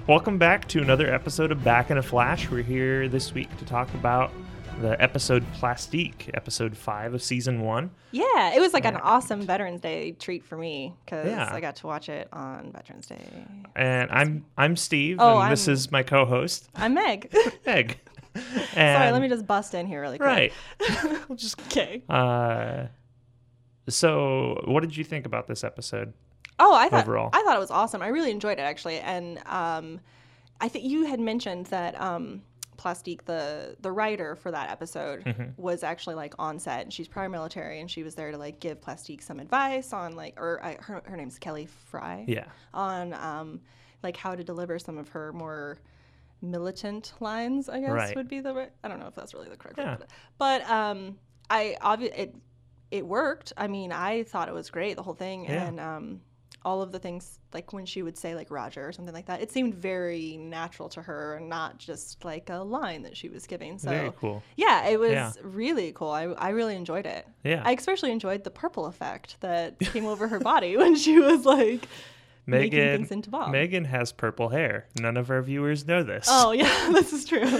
Welcome back to another episode of Back in a Flash. We're here this week to talk about the episode Plastique, episode 5 of season 1. Yeah, it was like an awesome Veterans Day treat for me because Yeah. I got to watch it on Veterans Day. And I'm Steve, Oh, this is my co-host, I'm Meg. Meg. Sorry, let me just bust in here really quick. Right. We'll just Okay. So, what did you think about this episode? Oh, I thought it was awesome. I really enjoyed it actually, and I think you had mentioned that Plastique, the writer for that episode, was actually like on set, and she's prior military, and she was there to like give Plastique some advice on like, her name's Kelly Fry. Yeah. On like how to deliver some of her more militant lines, I guess would be the right. I don't know if that's really the correct word, but it worked. I mean, I thought it was great, the whole thing, and all of the things, like when she would say like Roger or something like that, it seemed very natural to her and not just like a line that she was giving. So very cool. Yeah, it was really cool. I really enjoyed it. Yeah. I especially enjoyed the purple effect that came over her body when she was like making things into bombs. Megan has purple hair. None of our viewers know this. Oh, yeah, this is true.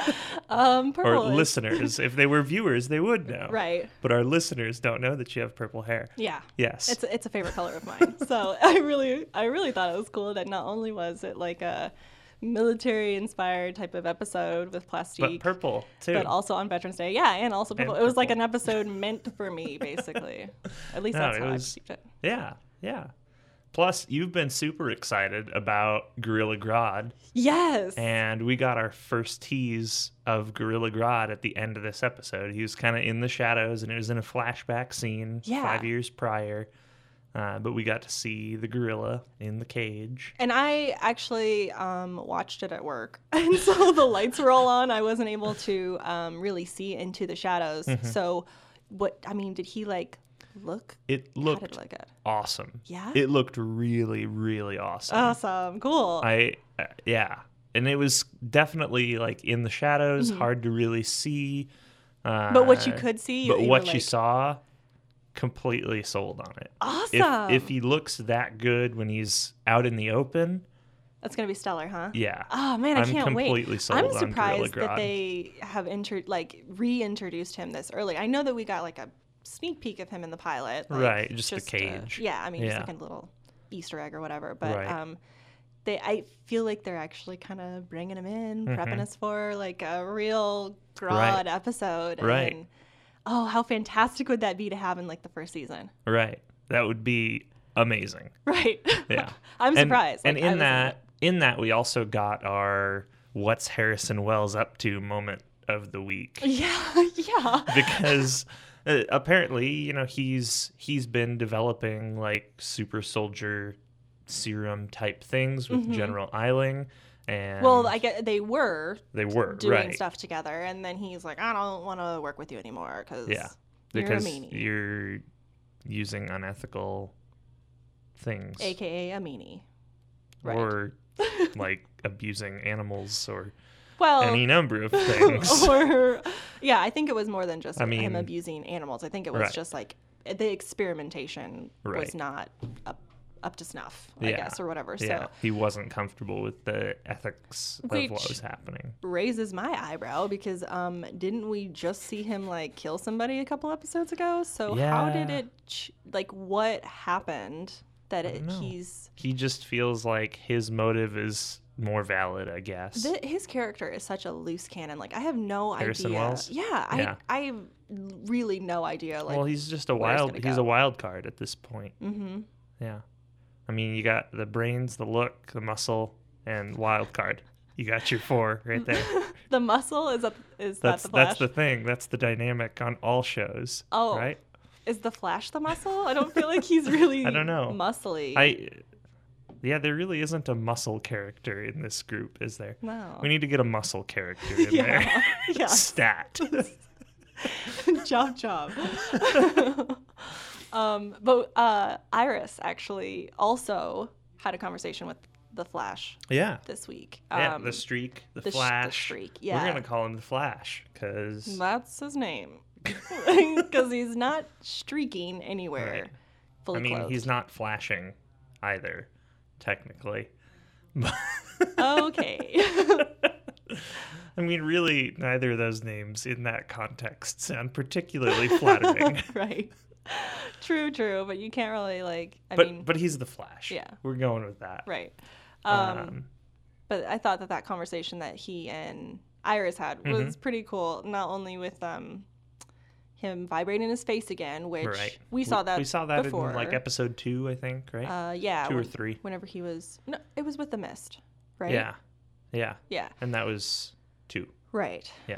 Or listeners. If they were viewers, they would know. Right. But our listeners don't know that you have purple hair. Yeah. Yes. It's a favorite color of mine. So I really thought it was cool that not only was it like a military-inspired type of episode with Plastique, but purple, too. But also on Veterans Day. Yeah, and also purple. And it was like an episode meant for me, basically. At least that's how I perceived it. Yeah. Plus, you've been super excited about Gorilla Grodd. Yes. And we got our first tease of Gorilla Grodd at the end of this episode. He was kind of in the shadows, and it was in a flashback scene 5 years prior. But we got to see the gorilla in the cage. And I actually watched it at work. And so the lights were all on. I wasn't able to really see into the shadows. So did he like look? It looked awesome. Yeah? It looked really, really awesome. Awesome. Cool. And it was definitely like in the shadows, hard to really see. But what you could see. But what you saw, completely sold on it. Awesome. If he looks that good when he's out in the open, that's gonna be stellar, huh? Yeah. Oh man, I can't wait. I'm completely sold on Gorilla Grodd. I'm surprised that they have reintroduced him this early. I know that we got like a sneak peek of him in the pilot, right? Just the cage. Just like a little Easter egg or whatever. But I feel like they're actually kind of bringing him in, prepping us for like a real Grodd episode. Right. And, oh, how fantastic would that be to have in like the first season? Right. That would be amazing. Right. Yeah. I'm surprised. And in that we also got our "What's Harrison Wells up to" moment of the week. Yeah. Because apparently, he's been developing like super soldier serum type things with General Eiling. And I guess they were doing stuff together, and then he's like, I don't want to work with you anymore because you're a meanie. You're using unethical things, aka a meanie, right. Or like abusing animals or well, any number of things. I think it was more than just him abusing animals. I think it was just like the experimentation was not up to snuff, I guess, or whatever. Yeah, so he wasn't comfortable with the ethics of what was happening. Raises my eyebrow because didn't we just see him like kill somebody a couple episodes ago? So how did it what happened that he just feels like his motive is more valid, I guess. His character is such a loose cannon. Like I have no Harrison idea. Wells? Yeah, I have really no idea. Like, well, he's just a wild card at this point. Mm-hmm. Yeah. I mean, you got the brains, the look, the muscle, and wild card. You got your 4 right there. The muscle is that the Flash? That's the thing. That's the dynamic on all shows. Oh, right. Is the Flash the muscle? I don't feel like he's really. I don't know. Muscly. There really isn't a muscle character in this group, is there? No. We need to get a muscle character in there. Yeah. Stat. Job. But Iris actually also had a conversation with the Flash. Yeah. This week. The Streak, the Flash. The Streak. Yeah. We're gonna call him the Flash because that's his name. Because he's not streaking anywhere. Right. Fully clothed. He's not flashing either, technically. Okay. I mean, really, neither of those names in that context sound particularly flattering. Right. True, but you can't really, like, But he's the Flash. Yeah. We're going with that. Right. But I thought that conversation that he and Iris had was pretty cool, not only with him vibrating his face again, which we saw that before. In, like, episode 2, I think, right? Yeah. 2 or 3. Whenever he was... No, it was with the mist, right? Yeah. Yeah. And that was 2. Right. Yeah.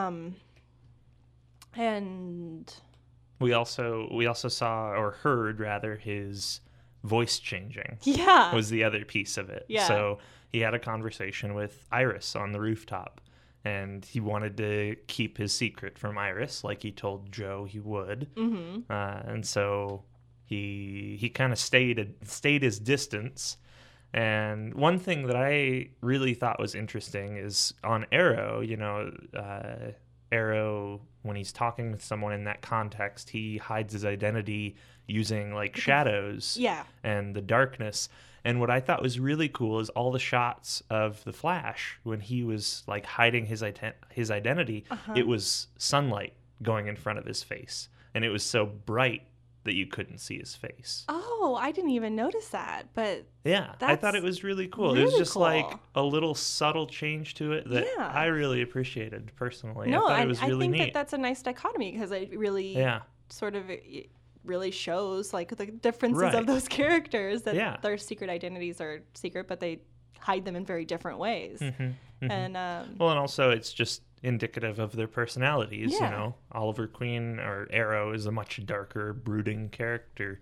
And... We also saw, or heard rather, his voice changing. Yeah. Was the other piece of it. Yeah. So he had a conversation with Iris on the rooftop, and he wanted to keep his secret from Iris, like he told Joe he would. Mm-hmm. And so he kind of stayed his distance. And one thing that I really thought was interesting is on Arrow, Arrow, when he's talking with someone in that context, he hides his identity using like shadows and the darkness. And what I thought was really cool is all the shots of the Flash when he was like hiding his identity. It was sunlight going in front of his face, and it was so bright that you couldn't see his face. Oh, I didn't even notice that, but yeah, I thought it was really cool. It was just cool. Like a little subtle change to it that I really appreciated personally. No, I thought it was really neat. I think that's a nice dichotomy because it really it really shows like the differences of those characters, that their secret identities are secret, but they hide them in very different ways. And and also it's just indicative of their personalities. Oliver Queen, or Arrow, is a much darker, brooding character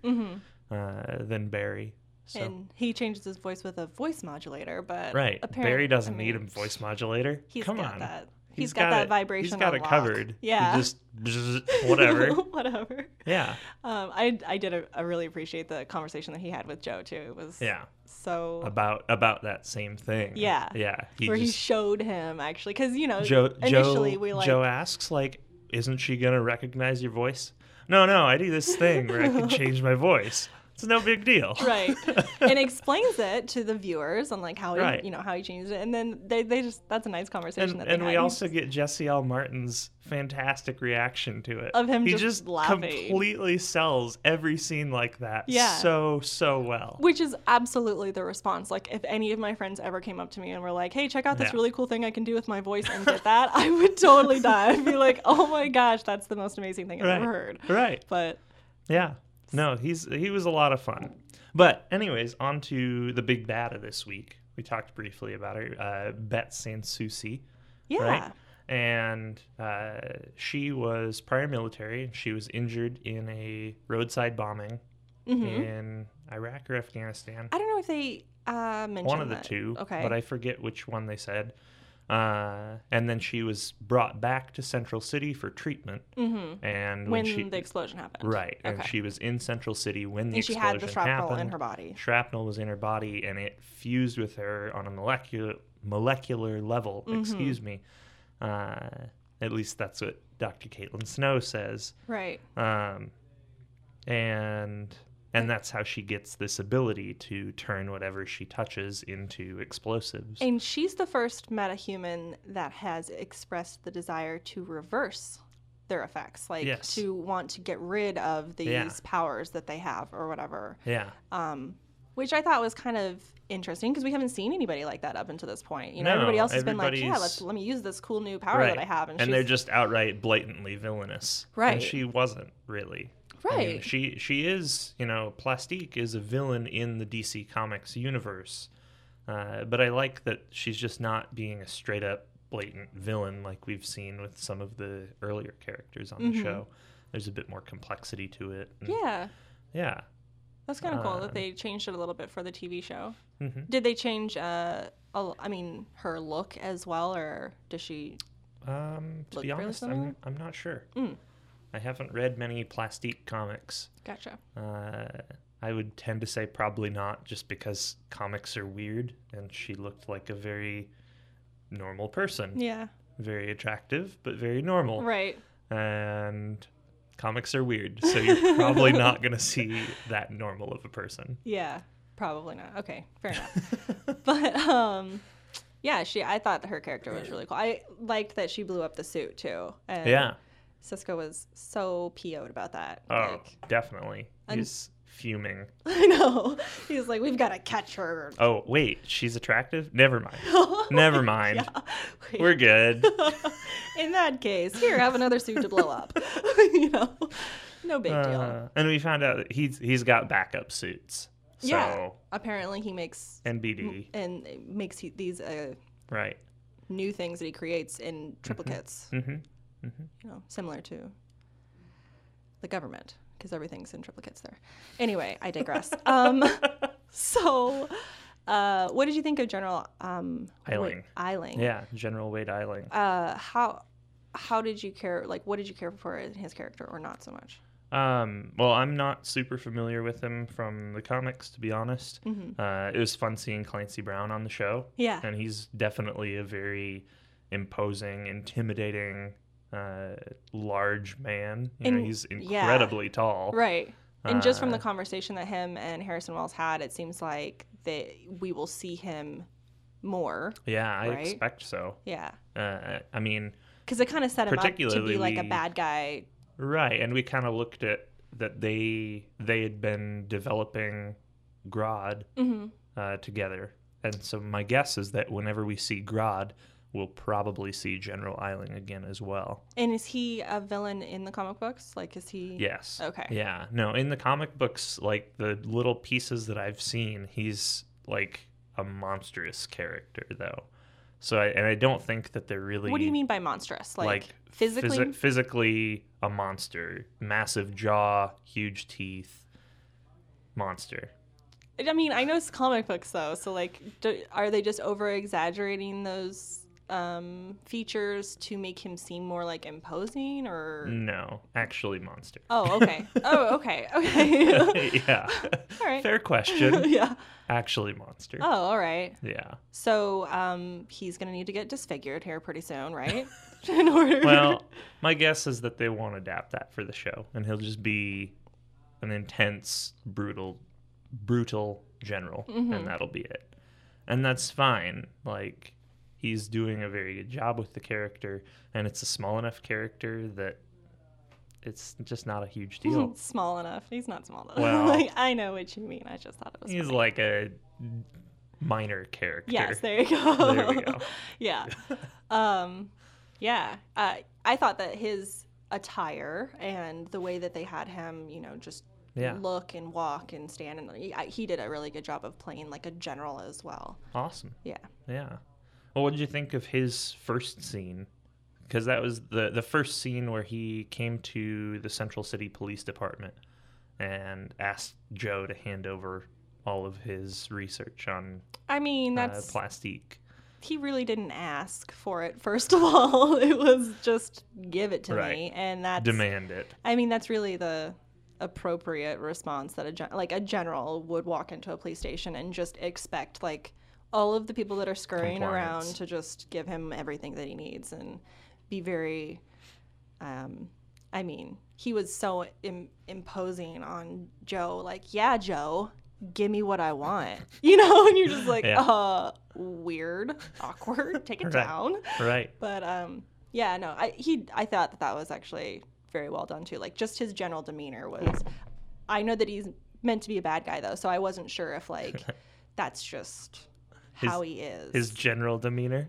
than Barry. So. And he changes his voice with a voice modulator, but Barry doesn't need a voice modulator. Come on. He's got that vibration. He's got it covered. Yeah. He just whatever. Whatever. Yeah. I did really appreciate the conversation that he had with Joe too. It was so about that same thing. Yeah. Yeah. He showed him actually, because Joe Joe asks, like, isn't she gonna recognize your voice? No, I do this thing where I can change my voice. It's no big deal. Right. And explains it to the viewers on like how he, how he changed it. And then they just, that's a nice conversation that they had. And we also get Jesse L. Martin's fantastic reaction to it. Of him he just laughing. Completely sells every scene like that so well. Which is absolutely the response. Like, if any of my friends ever came up to me and were like, hey, check out this really cool thing I can do with my voice and get that, I would totally die. I'd be like, oh my gosh, that's the most amazing thing I've ever heard. Right. But yeah. No, he was a lot of fun. But anyways, on to the big bad of this week. We talked briefly about her, Bette Sanssouci. Yeah. Right? And she was prior military, and she was injured in a roadside bombing in Iraq or Afghanistan. I don't know if they mentioned one of the two, but I forget which one they said. And then she was brought back to Central City for treatment. And when the explosion happened. Right. And she was in Central City when the explosion happened. And she had the shrapnel in her body. Shrapnel was in her body, and it fused with her on a molecular level, excuse me. At least that's what Dr. Caitlin Snow says. Right. And that's how she gets this ability to turn whatever she touches into explosives. And she's the first metahuman that has expressed the desire to reverse their effects, like to want to get rid of these powers that they have or whatever. Yeah. Which I thought was kind of interesting because we haven't seen anybody like that up until this point. Everybody else has been like, let me use this cool new power that I have. And they're just outright blatantly villainous. Right. And she wasn't really. Right. I mean, she is, Plastique is a villain in the DC Comics universe. But I like that she's just not being a straight up blatant villain like we've seen with some of the earlier characters on the show. There's a bit more complexity to it. Yeah. Yeah. That's kind of cool that they changed it a little bit for the TV show. Did they change, her look as well, or does she to be honest, I'm not sure. I haven't read many Plastique comics. Gotcha. I would tend to say probably not, just because comics are weird, and she looked like a very normal person. Yeah. Very attractive, but very normal. Right. And comics are weird, so you're probably not going to see that normal of a person. Yeah, probably not. Okay, fair enough. But Yeah, I thought her character was really cool. I liked that she blew up the suit too. And Yeah. Sisko was so PO'd about that. Oh, definitely. He's fuming. I know. He's like, we've got to catch her. Oh, wait, she's attractive? Never mind. Never mind. Yeah. We're good. In that case, here, have another suit to blow up. No big deal. And we found out that he's got backup suits. So, yeah. Apparently he makes... NBD. And makes these right. new things that he creates in triplicates. Mm-hmm. Mm-hmm. Similar to the government, because everything's in triplicates there. Anyway, I digress. So, what did you think of General Eiling? Eiling. Yeah, General Wade Eiling. How did you care? Like, what did you care for in his character, or not so much? Well, I'm not super familiar with him from the comics, to be honest. Mm-hmm. It was fun seeing Clancy Brown on the show. Yeah, and he's definitely a very imposing, intimidating, large man. He's incredibly tall. Right. And just from the conversation that him and Harrison Wells had, it seems like that we will see him more. Yeah, I right? expect so. Yeah. I mean, because it kind of set him up to be like a bad guy. Right, and we kind of looked at that they had been developing Grodd together, and so my guess is that whenever we see Grodd, we'll probably see General Eiling again as well. And is he a villain in the comic books? Like, is he? Yes. Okay. Yeah. No, in the comic books, like the little pieces that I've seen, he's like a monstrous character, though. So, I don't think that they're really... What do you mean by monstrous? Like physically? Physically a monster. Massive jaw, huge teeth. Monster. I mean, I know it's comic books, though. So, like, are they just over-exaggerating those features to make him seem more, like, imposing, or... No, actually monster. Oh, okay. Okay. Yeah. All right. Fair question. Yeah. Actually monster. Oh, all right. Yeah. So, he's going to need to get disfigured here pretty soon, right? In order. Well, my guess is that they won't adapt that for the show, and he'll just be an intense, brutal general, and that'll be it. And that's fine. Like, he's doing a very good job with the character, and it's a small enough character that it's just not a huge deal. Small enough. He's not small, though. Well, like, I know what you mean. I just thought it was He's funny. like a minor character. Yes, there you go. There we go. Yeah. Yeah. I thought that his attire and the way that they had him, just look and walk and stand, and he did a really good job of playing like a general as well. Awesome. Yeah. Yeah. Well, what did you think of his first scene? Because that was the first scene where he came to the Central City Police Department and asked Joe to hand over all of his research on that's Plastique. He really didn't ask for it, first of all. It was just give it to me, and that's... Demand it. I mean, that's really the appropriate response that a general would walk into a police station and just expect, like, all of the people that are scurrying around to just give him everything that he needs and be very... he was so imposing on Joe, like, yeah, Joe, give me what I want, and you're just like, weird, awkward, take it down. Right. But I thought that was actually very well done too. Like, just his general demeanor was, I know that he's meant to be a bad guy though, so I wasn't sure if like that's just how he is. His general demeanor.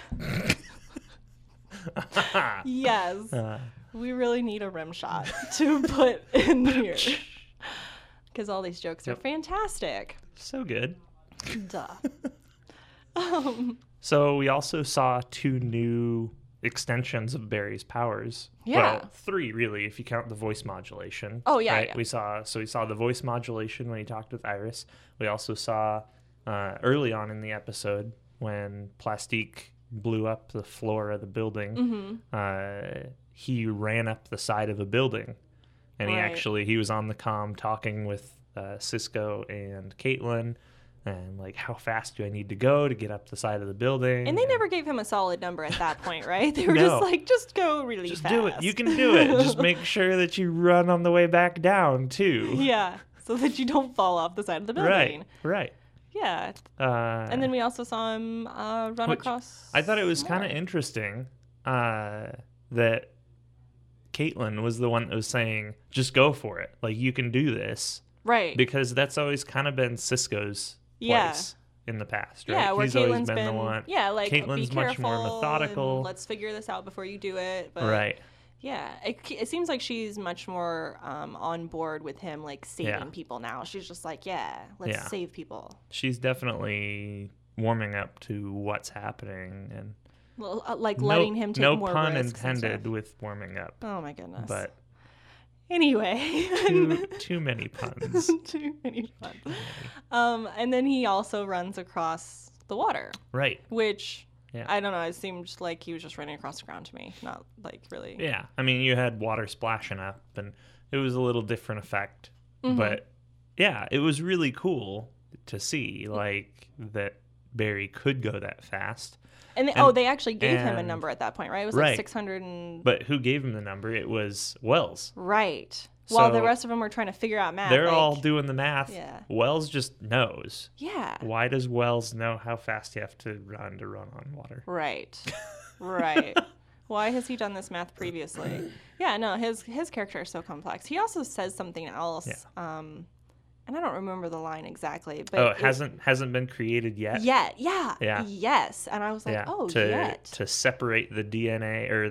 Yes. We really need a rim shot to put in here. Because all these jokes are fantastic. So good. Duh. So we also saw 2 new extensions of Barry's powers. Yeah. Well, 3 really, if you count the voice modulation. Oh yeah. Right? Yeah. We saw the voice modulation when he talked with Iris. We also saw early on in the episode when Plastique blew up the floor of the building. He ran up the side of a building. And he was on the comm talking with Sisko and Caitlin, and like, how fast do I need to go to get up the side of the building? And they never gave him a solid number at that point, right? They were just like, just go really fast. Just do it. You can do it. Just make sure that you run on the way back down too. Yeah, so that you don't fall off the side of the building. Right. Yeah. And then we also saw him run across. I thought it was kind of interesting that Caitlin was the one that was saying, just go for it. Like, you can do this. Right. Because that's always kind of been Cisco's place in the past, right? Yeah, where He's Caitlin's always been the one. Yeah, like, Caitlin's be much more methodical. Let's figure this out before you do it. But right. Yeah, it seems like she's much more on board with him, like, saving people now. She's just like, let's save people. She's definitely warming up to what's happening and letting him take more risks. No pun intended with warming up. Oh my goodness. But anyway, too many puns. Too many puns. And then he also runs across the water. Right. Which I don't know. It seemed like he was just running across the ground to me, not like really. Yeah, I mean, you had water splashing up, and it was a little different effect. Mm-hmm. But yeah, it was really cool to see like that Barry could go that fast. And they actually gave him a number at that point, right? It was like 600 and... But who gave him the number? It was Wells. Right. While the rest of them were trying to figure out math. They're all doing the math. Yeah. Wells just knows. Yeah. Why does Wells know how fast you have to run on water? Right. Right. Why has he done this math previously? Yeah, no, his character is so complex. He also says something else. Yeah. And I don't remember the line exactly, but it hasn't been created yet. Yeah. Yes, and I was like, yet to separate the DNA or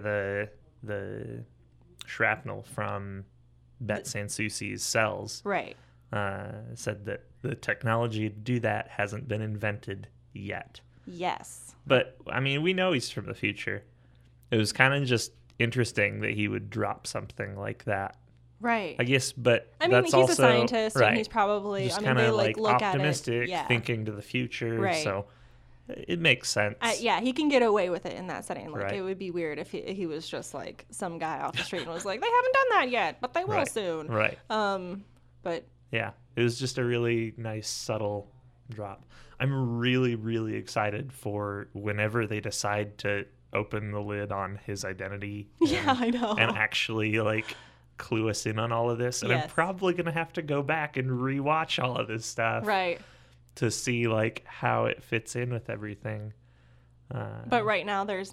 the shrapnel from Bet Sansusi's cells. Right. Said that the technology to do that hasn't been invented yet. Yes. But I mean, we know he's from the future. It was kind of just interesting that he would drop something like that. Right. I guess, but I mean, that's he's also, a scientist, right. and he's probably, just they like look optimistic, at it. thinking to the future. Right. So it makes sense. He can get away with it in that setting. Like, right. It would be weird if he was just like some guy off the street and was like, they haven't done that yet, but they will soon. Right. But yeah, it was just a really nice, subtle drop. I'm really, really excited for whenever they decide to open the lid on his identity. I know. And actually, like, clue us in on all of this. And I'm probably going to have to go back and rewatch all of this stuff. Right. To see, like, how it fits in with everything. But right now, there's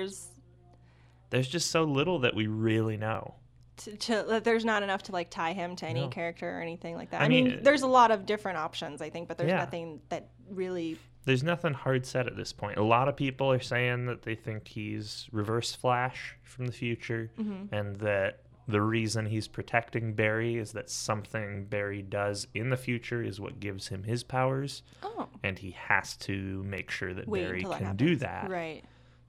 just so little that we really know. There's not enough to, like, tie him to any character or anything like that. I mean, there's a lot of different options, I think, but there's nothing that really... There's nothing hard set at this point. A lot of people are saying that they think he's Reverse Flash from the future, and that the reason he's protecting Barry is that something Barry does in the future is what gives him his powers. Oh. And he has to make sure that Barry can do that. Right.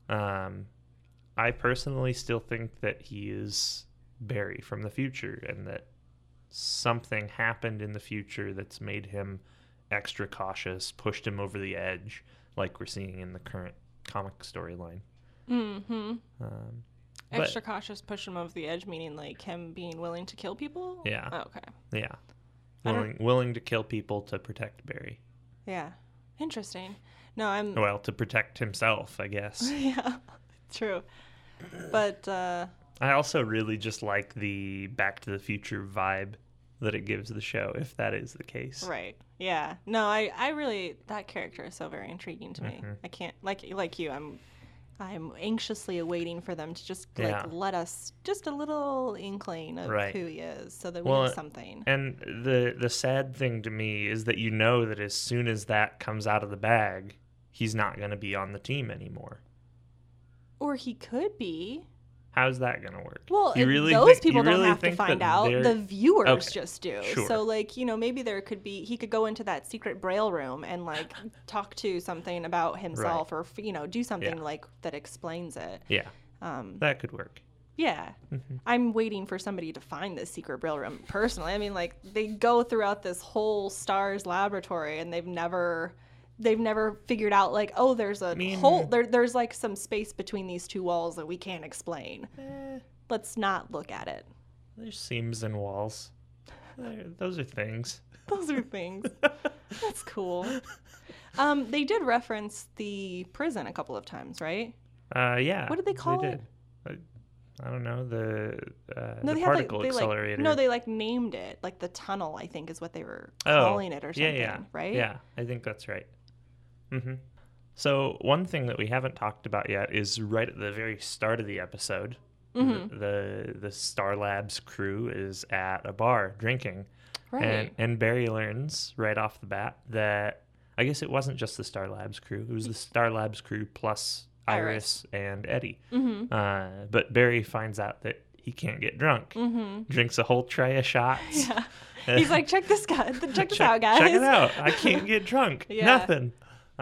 I personally still think that he is Barry from the future, and that something happened in the future that's made him extra cautious, pushed him over the edge, like we're seeing in the current comic storyline. Mm-hmm. Extra cautious, push him over the edge, meaning like him being willing to kill people? Yeah. Oh, okay. Yeah. Willing to kill people to protect Barry. Yeah. Interesting. No, to protect himself, I guess. Yeah, true. But I also really just like the Back to the Future vibe that it gives the show, if that is the case. Right. Yeah. No, I really, that character is so very intriguing to me. I can't, like you, I'm anxiously awaiting for them to just let us just a little inkling of who he is, so that we have something. And the sad thing to me is that you know that as soon as that comes out of the bag, he's not going to be on the team anymore. Or he could be. How's that going to work? Well, those people don't have to find out. The viewers just do. Sure. So, like, maybe he could go into that secret Braille room and, like, talk to something about himself or, do something, like, that explains it. Yeah. That could work. Yeah. Mm-hmm. I'm waiting for somebody to find this secret Braille room, personally. I mean, like, they go throughout this whole STARS laboratory, and they've never figured out, like, oh, there's a hole. There's like some space between these two walls that we can't explain. Let's not look at it. There's seams in walls. Those are things. Those are things. That's cool. They did reference the prison a couple of times, right? Yeah. What did they call it? I don't know, the they particle had, accelerator. They named it. Like the tunnel, I think, is what they were calling it or something, right? Yeah, I think that's right. Mm-hmm. So one thing that we haven't talked about yet is right at the very start of the episode, the Star Labs crew is at a bar drinking. Right. And Barry learns right off the bat that, I guess it wasn't just the Star Labs crew. It was the Star Labs crew plus Iris and Eddie. Mm-hmm. But Barry finds out that he can't get drunk. Mm-hmm. Drinks a whole tray of shots. Yeah. He's like, check this out, guys. Check it out. I can't get drunk. Nothing.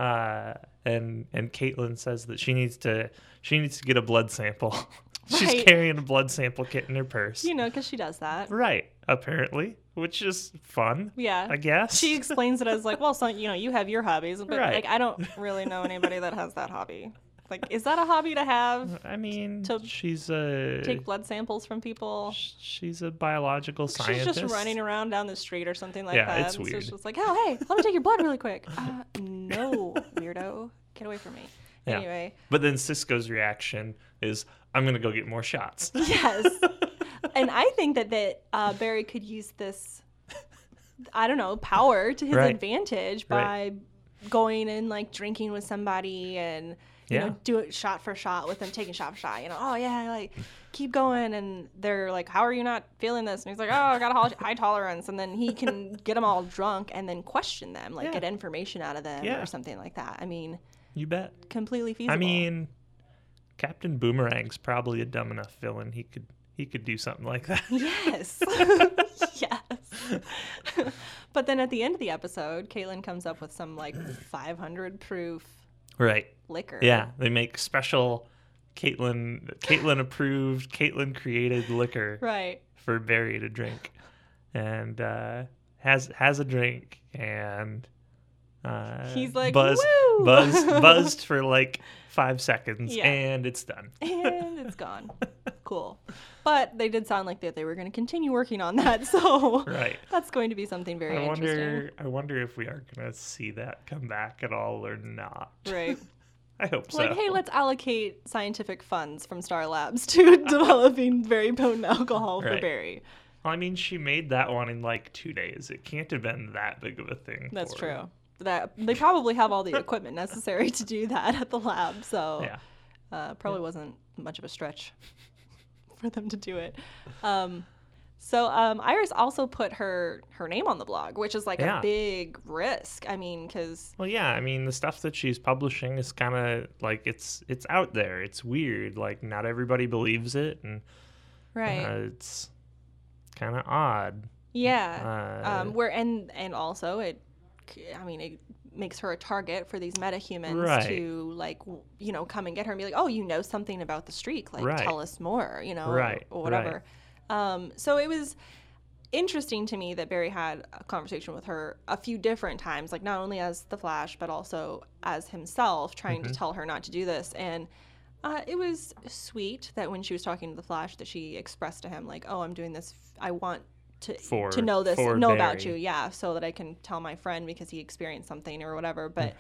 And Caitlin says that she needs to get a blood sample. She's carrying a blood sample kit in her purse. Because she does that. Right, apparently, which is fun. Yeah. I guess. She explains it as like, well, son, you have your hobbies, but like I don't really know anybody that has that hobby. Like, is that a hobby to have? I mean, she's take blood samples from people. She's a biological scientist. She's just running around down the street or something like that. Yeah, it's weird. So it's just like, oh, hey, let me take your blood really quick. No, weirdo. Get away from me. Yeah. Anyway. But then Sisko's reaction is, I'm going to go get more shots. Yes. And I think that Barry could use this, I don't know, power to his advantage by going and like drinking with somebody and you know, do it shot for shot with them, taking shot for shot. Oh yeah, like keep going, and they're like, "How are you not feeling this?" And he's like, "Oh, I got a high tolerance," and then he can get them all drunk and then question them, like get information out of them or something like that. I mean, you bet, completely feasible. I mean, Captain Boomerang's probably a dumb enough villain. He could do something like that. Yes. Yes. But then at the end of the episode, Caitlin comes up with some like 500 proof liquor. Yeah, they make special Caitlin approved, Caitlin created liquor for Barry to drink. And has a drink and he's like buzzed for like 5 seconds and it's done. And it's gone. Cool. But they did sound like that they were going to continue working on that, so that's going to be something very interesting. I wonder if we are going to see that come back at all or not. Right. I hope so. Like, hey, let's allocate scientific funds from Star Labs to developing very potent alcohol for Barry. Well, I mean, she made that one in like 2 days. It can't have been that big of a thing. That's true. That they probably have all the equipment necessary to do that at the lab, so probably wasn't much of a stretch for them to do it. So Iris also put her name on the blog, which is like a big risk. I mean, because the stuff that she's publishing is kind of like it's out there. It's weird. Like not everybody believes it, and it's kind of odd. Yeah. And also it makes her a target for these metahumans to like come and get her and be like, oh, something about the streak, like tell us more, or whatever. So it was interesting to me that Barry had a conversation with her a few different times, like not only as the Flash but also as himself, trying to tell her not to do this. And it was sweet that when she was talking to the Flash that she expressed to him like, oh, I'm doing this, I want to know this, know about you, so that I can tell my friend because he experienced something or whatever. But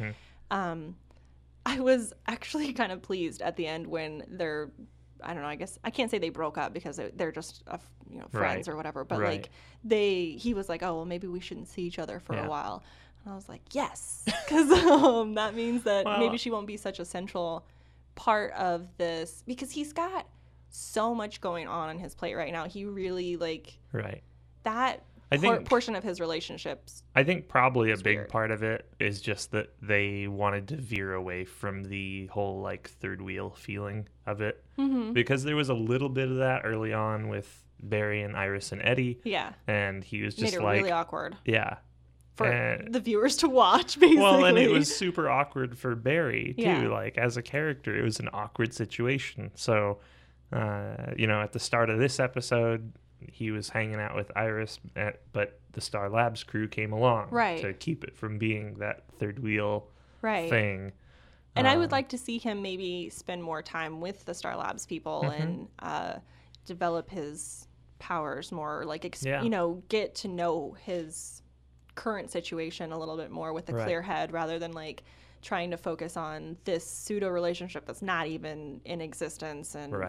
I was actually kind of pleased at the end when they're, I don't know, I guess I can't say they broke up because they're just friends or whatever, but like he was like, oh well, maybe we shouldn't see each other for a while, and I was like, yes, because that means that maybe she won't be such a central part of this, because he's got so much going on his plate right now. He really that portion of his relationships. I think probably a big part of it is just that they wanted to veer away from the whole like third wheel feeling of it, because there was a little bit of that early on with Barry and Iris and Eddie. Yeah, and he was just made it really awkward. Yeah, for the viewers to watch, basically. Well, and it was super awkward for Barry too. Yeah. Like as a character, it was an awkward situation. So, at the start of this episode, he was hanging out with Iris, but the Star Labs crew came along to keep it from being that third wheel thing. And I would like to see him maybe spend more time with the Star Labs people and develop his powers more, like get to know his current situation a little bit more with a clear head, rather than like trying to focus on this pseudo relationship that's not even in existence. And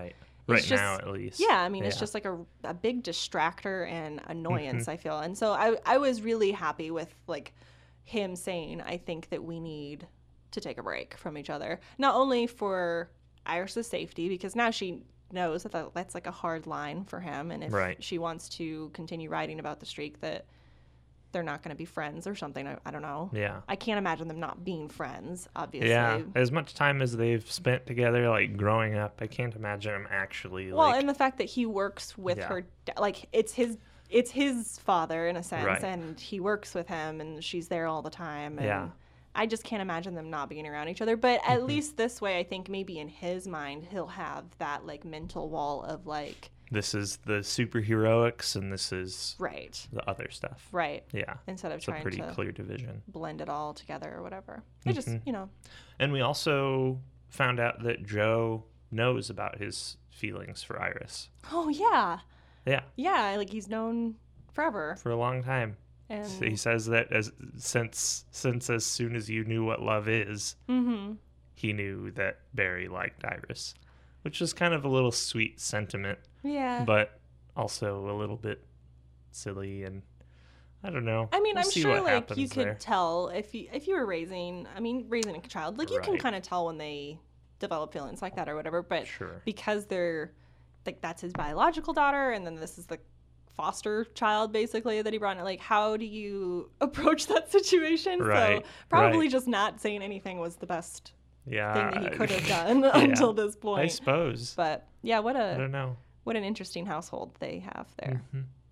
Right now, at least. Yeah, I mean, it's just like a big distractor and annoyance, I feel. And so I was really happy with, like, him saying, I think that we need to take a break from each other. Not only for Iris's safety, because now she knows that that's, like, a hard line for him. And if she wants to continue writing about the streak, that they're not going to be friends or something. I don't know. Yeah. I can't imagine them not being friends, obviously. Yeah. As much time as they've spent together, like, growing up, I can't imagine them actually, well, and the fact that he works with her, like, it's his father, in a sense, and he works with him, and she's there all the time. And I just can't imagine them not being around each other. But at least this way, I think maybe in his mind, he'll have that, like, mental wall of, like, this is the superheroics and this is the other stuff. Right. Yeah. Instead of it's trying a pretty to clear division. Blend it all together or whatever. It just, you know. And we also found out that Joe knows about his feelings for Iris. Oh, yeah. Yeah. Yeah, like he's known forever. For a long time. And so he says that since as soon as you knew what love is, he knew that Barry liked Iris. Which is kind of a little sweet sentiment. Yeah. But also a little bit silly, and I don't know. I mean, I'm sure like you could tell if you were raising a child, like you can kind of tell when they develop feelings like that or whatever, but because they're like that's his biological daughter and then this is the foster child basically that he brought in, like how do you approach that situation? So probably just not saying anything was the best thing that he could have done until this point, I suppose. But yeah, I don't know. What an interesting household they have there.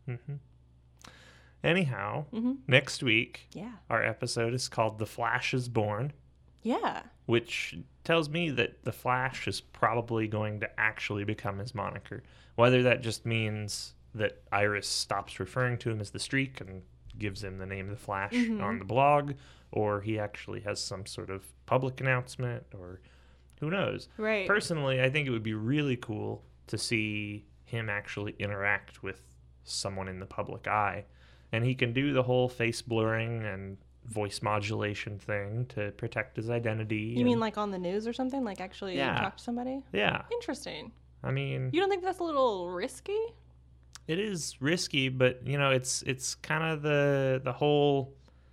Anyhow, next week, our episode is called The Flash is Born. Yeah. Which tells me that The Flash is probably going to actually become his moniker. Whether that just means that Iris stops referring to him as the Streak and gives him the name The Flash on the blog, or he actually has some sort of public announcement, or who knows. Right. Personally, I think it would be really cool to see him actually interact with someone in the public eye. And he can do the whole face blurring and voice modulation thing to protect his identity. You mean like on the news or something? Like actually talk to somebody? Yeah. Interesting. I mean... You don't think that's a little risky? It is risky, but, you know, it's kind of the whole...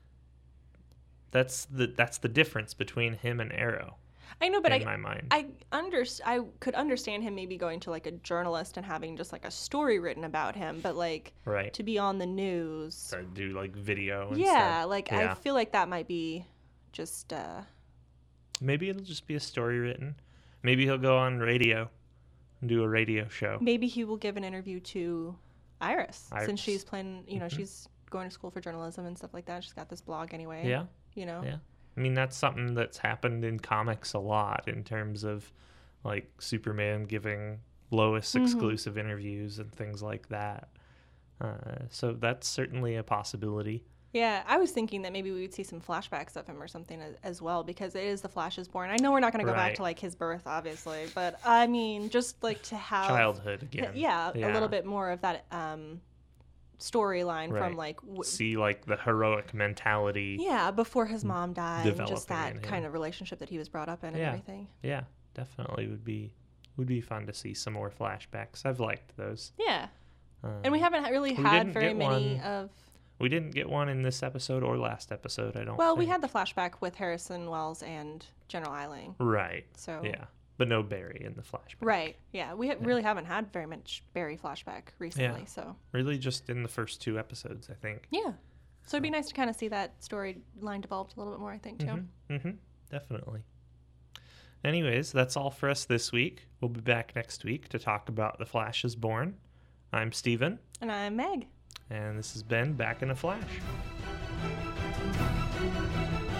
That's the difference between him and Arrow. I know, but in my mind. I could understand him maybe going to like a journalist and having just like a story written about him, but like to be on the news, or do like video. And stuff. I feel like that might be just. Maybe it'll just be a story written. Maybe he'll go on radio and do a radio show. Maybe he will give an interview to Iris. Since she's playing. You know, she's going to school for journalism and stuff like that. She's got this blog anyway. Yeah. You know. Yeah. I mean, that's something that's happened in comics a lot in terms of, like, Superman giving Lois exclusive interviews and things like that. So that's certainly a possibility. Yeah, I was thinking that maybe we would see some flashbacks of him or something as well, because it is The Flash is Born. I know we're not going to go back to, like, his birth, obviously, but, I mean, just, like, to have... Childhood again. Yeah, a little bit more of that... storyline from like see like the heroic mentality before his mom died, and just that kind of relationship that he was brought up in and everything. Definitely would be fun to see some more flashbacks. I've liked those. And we haven't really had very many of... We didn't get one in this episode or last episode, I don't think. We think. had the flashback with Harrison Wells and General Eiling. Right. So but no Barry in the flashback. Right. Yeah. We really haven't had very much Barry flashback recently. So really just in the first 2 episodes, I think. Yeah. So it'd be nice to kind of see that storyline developed a little bit more, I think, too. Definitely. Anyways, that's all for us this week. We'll be back next week to talk about The Flash is Born. I'm Steven. And I'm Meg. And this has been Back in a Flash.